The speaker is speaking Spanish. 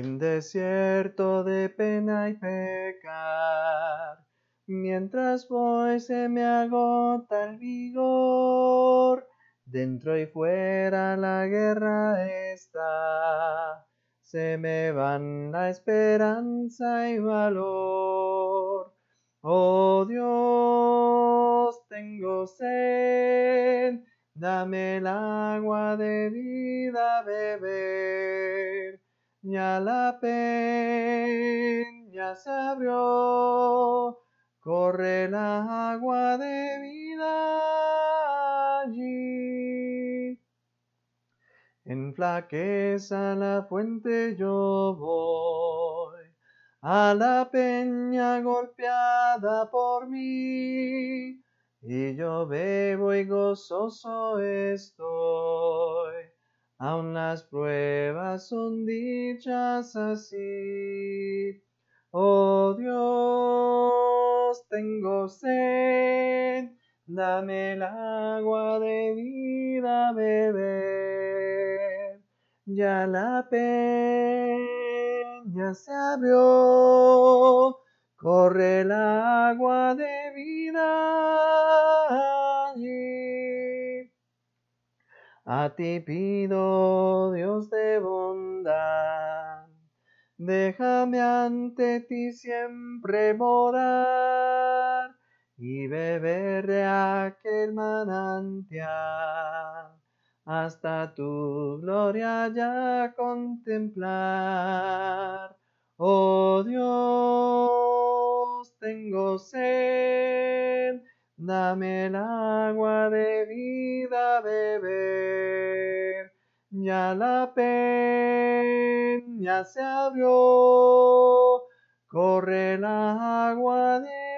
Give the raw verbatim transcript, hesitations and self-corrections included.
en desierto de pena y pecar. Mientras voy se me agota el vigor, dentro y fuera la guerra está. Se me van la esperanza y valor. Oh Dios, tengo sed, dame el agua de vida a beber. Ya la peña se abrió, corre la agua de vida allí. En flaqueza a la fuente yo voy, a la peña golpeada por mí, y yo bebo y gozoso estoy. Aun las pruebas son dichas así. Oh Dios, tengo sed, dame el agua de vida a beber. Ya la peña se abrió, corre el agua de vida allí. A ti pido, Dios de bondad, déjame ante ti siempre morar y beber de aquel manantial, hasta tu gloria ya contemplar. Oh Dios, tengo sed, dame el agua de vida a beber. Ya la peña se abrió, corre el agua de